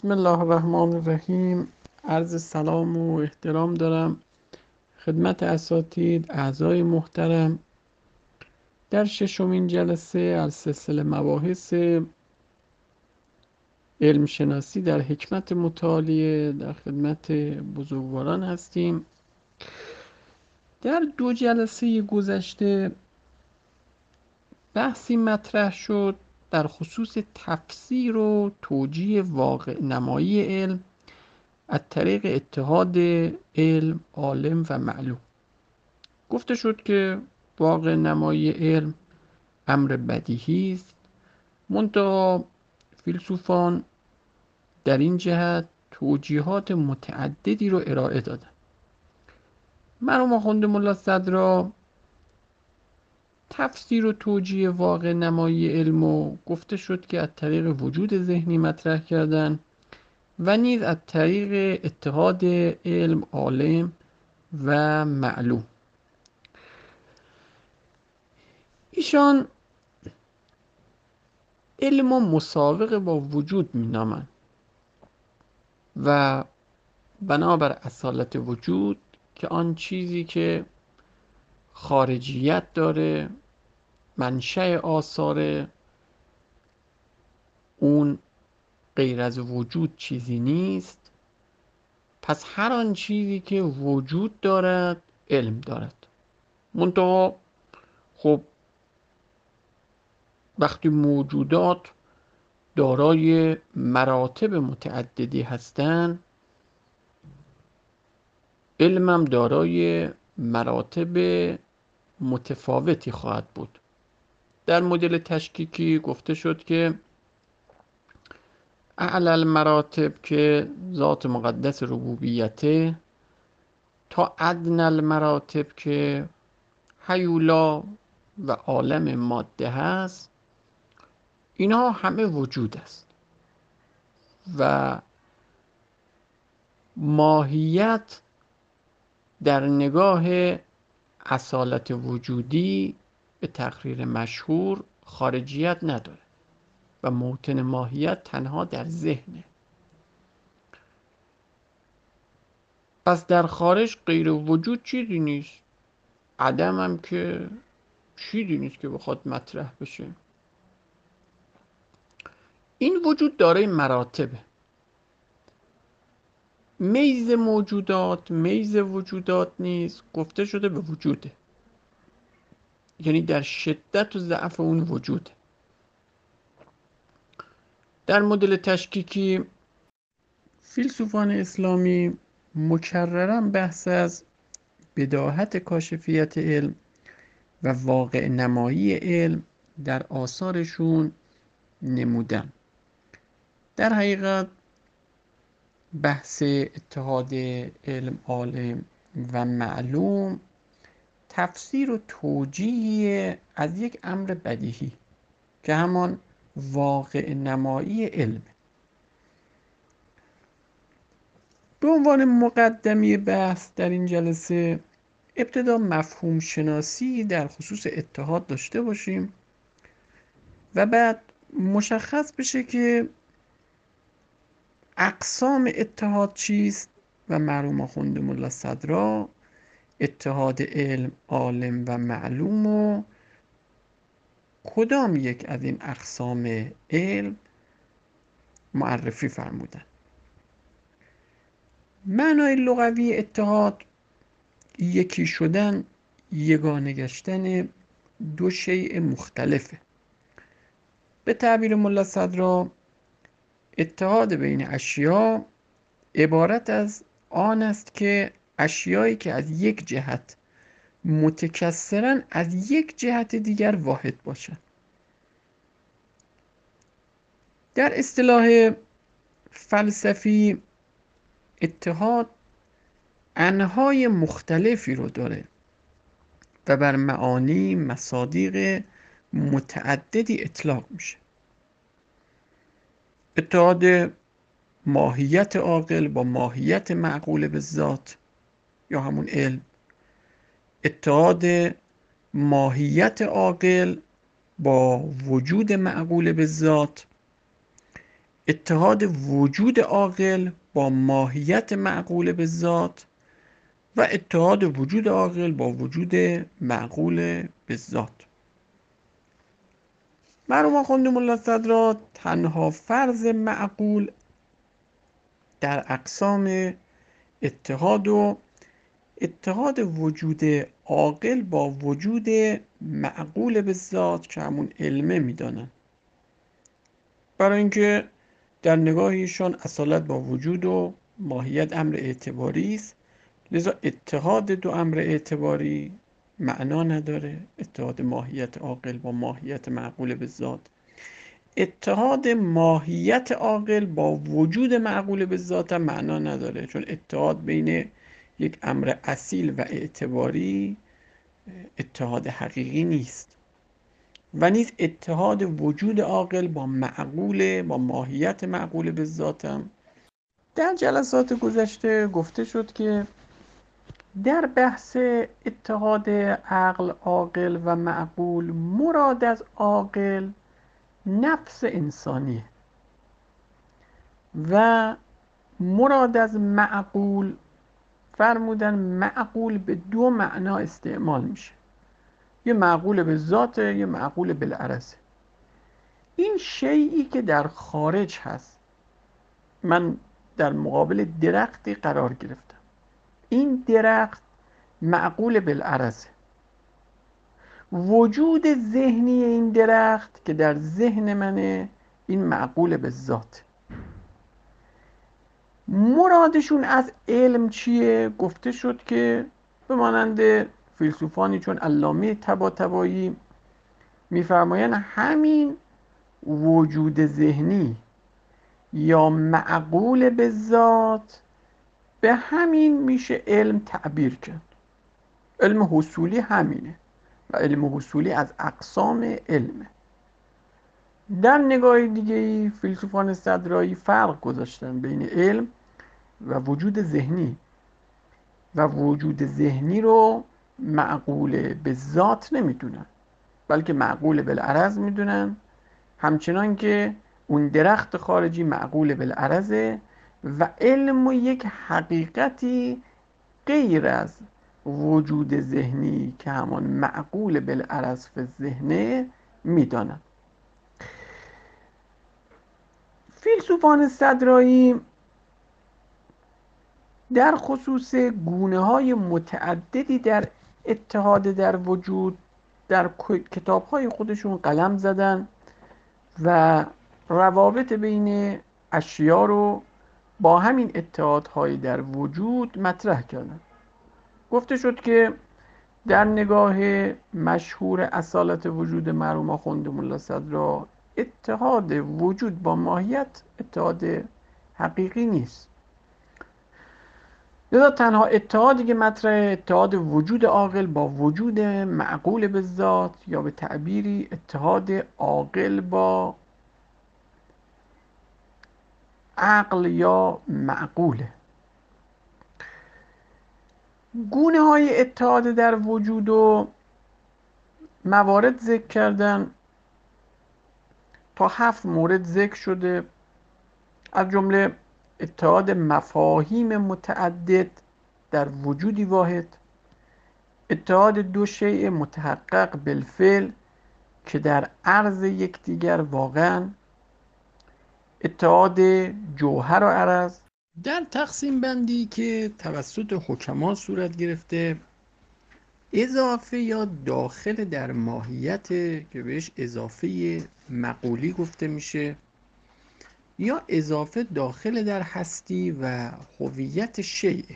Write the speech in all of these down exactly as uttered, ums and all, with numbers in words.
بسم الله الرحمن الرحیم. عرض سلام و احترام دارم خدمت اساتید، اعضای محترم. در ششمین جلسه از سلسله مباحث علم شناسی در حکمت متعالیه در خدمت بزرگواران هستیم. در دو جلسه گذشته بحثی مطرح شد در خصوص تفسیر و توجیه واقع نمایی علم از طریق اتحاد علم، عالم و معلوم. گفته شد که واقع نمایی علم امر بدیهی است، منتها فیلسوفان در این جهت توجیهات متعددی رو ارائه دادن. مرحوم آخوند ملا صدرا تفسیر و توجیه واقع نمایی علم و گفته شد که از طریق وجود ذهنی مطرح کردن و نیز از طریق اتحاد علم، عالم و معلوم. ایشان علم و مساوق با وجود می نامند و بنابر اصالت وجود که آن چیزی که خارجیت داره، منشأ آثار اون غیر از وجود چیزی نیست، پس هر آن چیزی که وجود دارد علم دارد. منتها خب وقتی موجودات دارای مراتب متعددی هستند، علمم دارای مراتب متفاوتی خواهد بود. در مدل تشکیکی گفته شد که اعلی المراتب که ذات مقدس ربوبیته تا ادنی المراتب که هیولا و عالم ماده هست، اینها همه وجود است و ماهیت در نگاه اصالت وجودی به تقریر مشهور خارجیت نداره و موطن ماهیت تنها در ذهنه. پس در خارج غیر وجود چیزی نیست، عدم هم که چیزی نیست که بخواد مطرح بشه. این وجود دارای مراتبه. میز موجودات میز وجودات نیست گفته شده به وجوده، یعنی در شدت و ضعف اون وجوده. در مدل تشکیکی فیلسوفان اسلامی مکرراً بحث از بداهت کاشفیت علم و واقع نمایی علم در آثارشون نمودن. در حقیقت بحث اتحاد علم، عالم و معلوم تفسیر و توجیه از یک امر بدیهی که همان واقع نمایی علم. به عنوان مقدمه بحث در این جلسه ابتدا مفهوم شناسی در خصوص اتحاد داشته باشیم و بعد مشخص بشه که اقسام اتحاد چیست و مرحوم آخوند ملا صدرا اتحاد علم، عالم و معلوم و کدام یک از این اقسام علم معرفی فرمودن. معنای لغوی اتحاد یکی شدن، یگانه گشتن دو شیء مختلفه. به تعبیر ملا صدرا اتحاد بین اشیا عبارت از آن است که اشیایی که از یک جهت متکثرن از یک جهت دیگر واحد باشند. در اصطلاح فلسفی اتحاد انهای مختلفی رو داره و بر معانی مصادیق متعددی اطلاق میشه. اتحاد ماهیت عاقل با ماهیت معقول به ذات یا همون علم، اتحاد ماهیت عاقل با وجود معقول به ذات، اتحاد وجود عاقل با ماهیت معقول به ذات و اتحاد وجود عاقل با وجود معقول به ذات. مرحوم آخوند ملا صدرا تنها فرض معقول در اقسام اتحاد و اتحاد وجود عاقل با وجود معقول به ذات که همون علمه میدانن، برای اینکه در نگاهشان اصالت با وجود و ماهیت امر اعتباری است، لذا اتحاد دو امر اعتباری معنا نداره. اتحاد ماهیت عاقل با ماهیت معقول به ذات، اتحاد ماهیت عاقل با وجود معقول به ذات هم معنا نداره، چون اتحاد بین یک امر اصیل و اعتباری اتحاد حقیقی نیست و نیز اتحاد وجود عاقل با معقول با ماهیت معقول به ذات هم. در جلسات گذشته گفته شد که در بحث اتحاد عقل عاقل و معقول مراد از عاقل نفس انسانیه و مراد از معقول فرمودن معقول به دو معنا استعمال میشه، یه معقول به ذاته یه معقول بالعرضه. این شیئی که در خارج هست، من در مقابل درختی قرار گرفتم، این درخت معقول بالعرضه، وجود ذهنی این درخت که در ذهن منه این معقول به ذات. مرادشون از علم چیه؟ گفته شد که به مانند فیلسوفانی چون علامه طباطبایی میفرمایند همین وجود ذهنی یا معقول به ذات به همین میشه علم تعبیر کرد. علم حصولی همینه و علم حصولی از اقسام علمه. در نگاه دیگه فیلسوفان صدرایی فرق گذاشتن بین علم و وجود ذهنی و وجود ذهنی رو معقول به ذات نمیدونن بلکه معقول بالعرض میدونن، همچنان که اون درخت خارجی معقول بالعرضه و علم و یک حقیقتی غیر از وجود ذهنی که همان معقول بالعرض فی ذهنه میدانن. فیلسوفان صدرایی در خصوص گونه‌های متعددی در اتحاد در وجود در کتاب‌های خودشون قلم زدن و روابط بین اشیا رو با همین اتحادهای در وجود مطرح کردن. گفته شد که در نگاه مشهور اصالت وجود مرحوم آخوند ملا صدرا اتحاد وجود با ماهیت اتحاد حقیقی نیست، لذا تنها اتحادی که مطرح اتحاد وجود عاقل با وجود معقول به ذات یا به تعبیری اتحاد عاقل با عقل یا معقوله. گونه های اتحاد در وجود و موارد ذکر کردن، تا هفت مورد ذکر شده، از جمله اتحاد مفاهیم متعدد در وجودی واحد، اتحاد دو شیء متحقق بالفعل که در عرض یکدیگر واقعا، اتحاد جوهر و عرض. در تقسیم بندی که توسط حکما صورت گرفته، اضافه یا داخل در ماهیت که بهش اضافه معقولی گفته میشه، یا اضافه داخل در هستی و هویت شیء.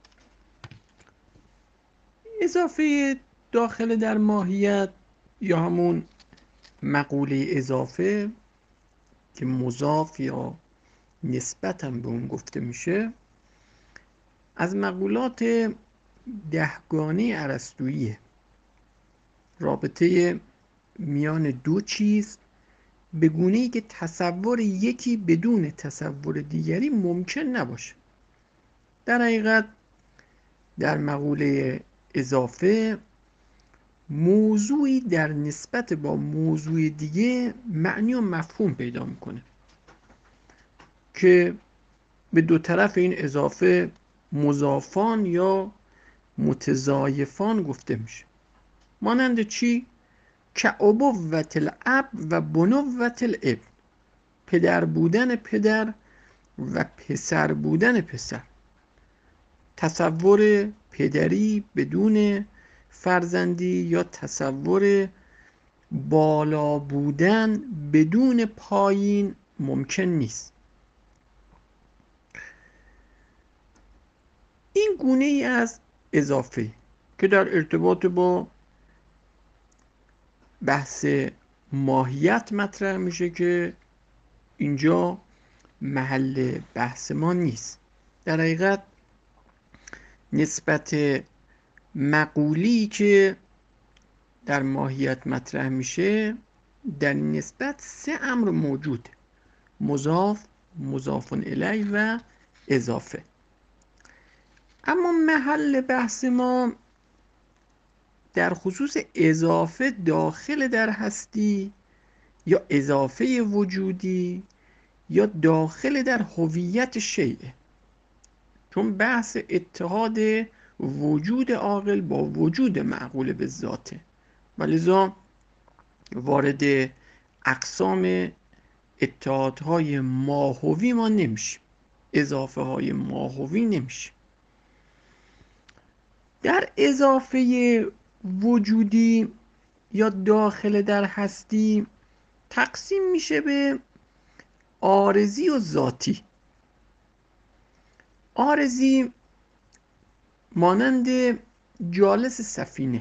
اضافه داخل در ماهیت یا همون مقوله اضافه که مضاف یا نسبت هم به اون گفته میشه، از مقولات دهگانه ارسطویی، رابطه میان دو چیز به گونه‌ای که تصور یکی بدون تصور دیگری ممکن نباشه. در حقیقت در مقوله اضافه موضوعی در نسبت با موضوع دیگه معنی و مفهوم پیدا میکنه. که به دو طرف این اضافه مضافان یا متضایفان گفته میشه. مانند چی؟ که ابوت الاب و بنوت الابن، پدر بودن پدر و پسر بودن پسر. تصور پدری بدون فرزندی یا تصور بالا بودن بدون پایین ممکن نیست. این گونه ای از اضافه که در ارتباط با بحث ماهیت مطرح میشه که اینجا محل بحث ما نیست. در حقیقت نسبت مقولی که در ماهیت مطرح میشه در نسبت سه امر موجود: مضاف، مضاف الیه و اضافه. اما محل بحث ما در خصوص اضافه داخل در هستی یا اضافه وجودی یا داخل در هویت شیء، چون بحث اتحاد وجود عاقل با وجود معقول به ذاته و لذا وارد اقسام اتحادهای ماهوی ما نمیشه، اضافه های ماهوی نمیشه. در اضافه وجودی یا داخل در هستی تقسیم میشه به عارضی و ذاتی. عارضی مانند جالس سفینه،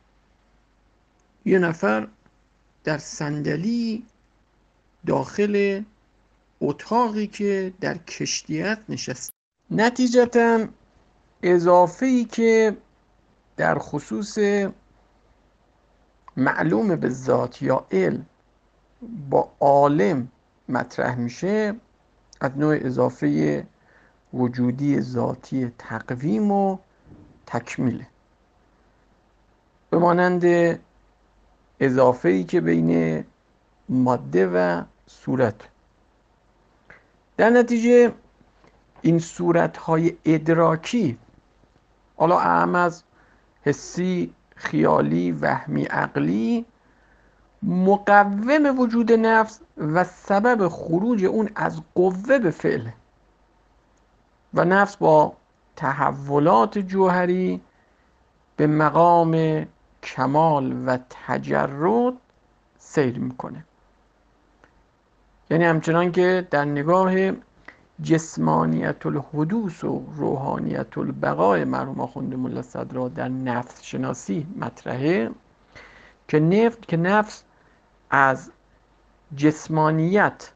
یه نفر در صندلی داخل اتاقی که در کشتیت نشسته. نتیجتاً اضافه‌ای که در خصوص معلوم به ذات یا علم با عالم مطرح میشه از نوع اضافه وجودی ذاتی تقویم و تکمیله، به مانند اضافه‌ای که بین ماده و صورت. در نتیجه این صورت‌های ادراکی، حالا اهم از حسی، خیالی، وهمی، عقلی، مقوم وجود نفس و سبب خروج اون از قوه به فعل و نفس با تحولات جوهری به مقام کمال و تجرد سیر میکنه. یعنی همچنان که در نگاه جسمانیت الحدوث و روحانیت البقاء مرحوم آخوند ملا صدرا در نفس شناسی مطرحه که نفس که نفس از جسمانیت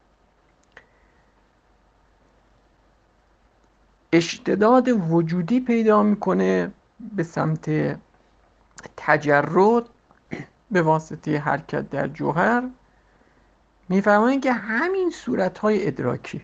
اشتداد وجودی پیدا میکنه به سمت تجرد به واسطه حرکت در جوهر. میفرمایند که همین صورت‌های ادراکی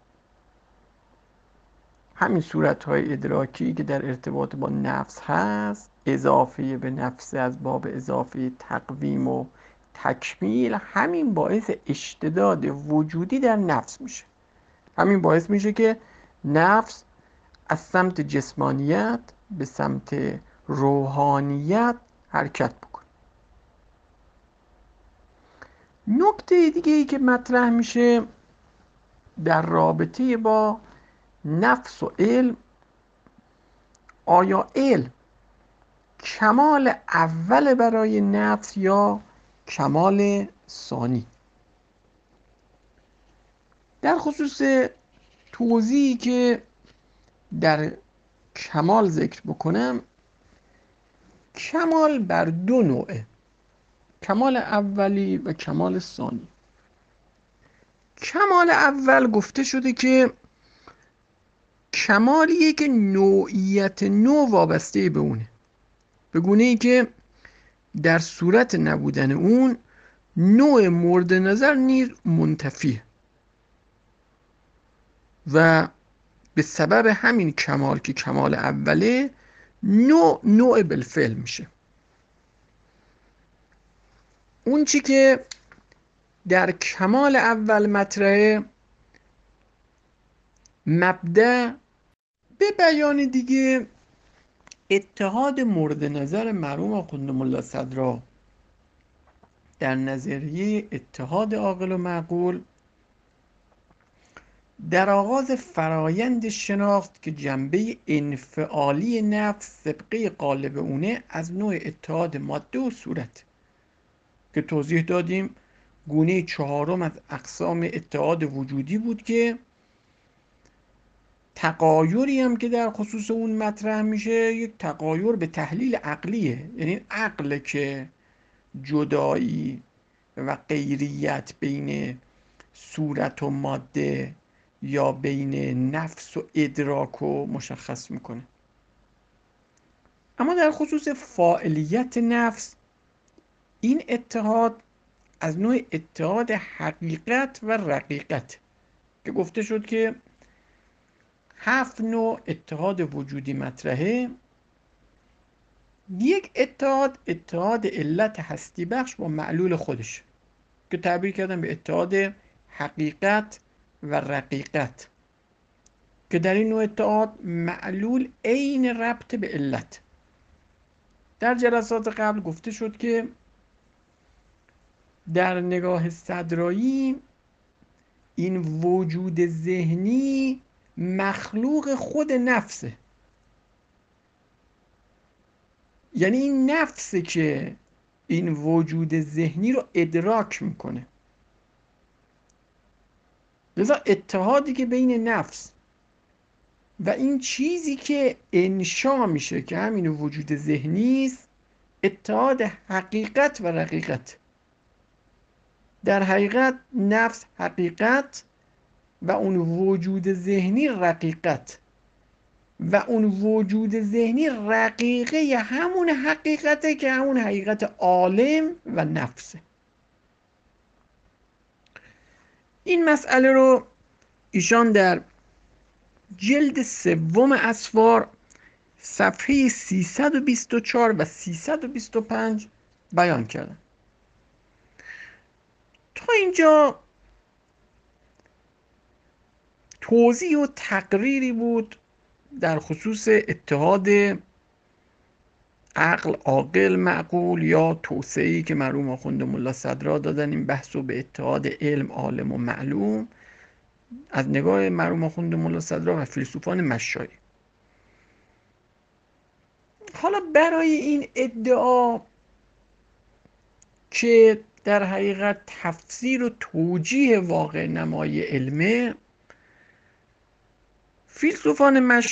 همین صورت‌های ادراکی که در ارتباط با نفس هست، اضافه به نفس از باب اضافه تقویم و تکمیل، همین باعث اشتداد وجودی در نفس میشه. همین باعث میشه که نفس از سمت جسمانیت به سمت روحانیت حرکت بکنه. نکته دیگه ای که مطرح میشه در رابطه با نفس و علم، آیا علم کمال اول برای نفس یا کمال ثانی؟ در خصوص توضیحی که در کمال ذکر بکنم، کمال بر دو نوعه: کمال اولی و کمال ثانی. کمال اول گفته شده که کمالیه که نوعیت نو وابسته به اونه، به گونه ای که در صورت نبودن اون نوع مورد نظر نیز منتفیه و به سبب همین کمال که کمال اوله نوع نوع بالفعل میشه. اون چی که در کمال اول مطرحه مبدأ به بیان دیگه اتحاد مورد نظر مرحوم آخوند ملا صدرا در نظریه اتحاد عاقل و معقول در آغاز فرایند شناخت که جنبه انفعالی نفس سبقه قالب اونه از نوع اتحاد ماده و صورت که توضیح دادیم گونه چهارم از اقسام اتحاد وجودی بود که تغایری هم که در خصوص اون مطرح میشه یک تغایر به تحلیل عقلیه، یعنی عقل که جدایی و غیریت بین صورت و ماده یا بین نفس و ادراک رو مشخص میکنه. اما در خصوص فاعلیت نفس این اتحاد از نوع اتحاد حقیقت و رقیقت که گفته شد که هفت نوع اتحاد وجودی مطرحه. یک اتحاد اتحاد علت هستی بخش با معلول خودش که تعبیر کردن به اتحاد حقیقت و رقیقت که در این نوع اتحاد معلول عین ربط به علت. در جلسات قبل گفته شد که در نگاه صدرایی این وجود ذهنی مخلوق خود نفسه، یعنی این نفسه که این وجود ذهنی رو ادراک میکنه. لذا اتحادی که بین نفس و این چیزی که انشا میشه که همین وجود ذهنی است اتحاد حقیقت و رقیقت. در حقیقت نفس حقیقت و اون وجود ذهنی رقیقت و اون وجود ذهنی رقیقه همون حقیقته که همون حقیقت عالم و نفسه. این مسئله رو ایشان در جلد سوم اسفار صفحه سیصد و بیست و چهار و سیصد و بیست و پنج بیان کردن. تا اینجا توضیح و تقریری بود در خصوص اتحاد عقل عاقل معقول یا توسعه‌ای که مرحوم آخوند ملا صدرا دادن این بحثو به اتحاد علم عالم و معلوم از نگاه مرحوم آخوند ملا صدرا و فیلسوفان مشایی. حالا برای این ادعا که در حقیقت تفسیر و توجیه واقع نمای علمه، فیلسوفان مشایی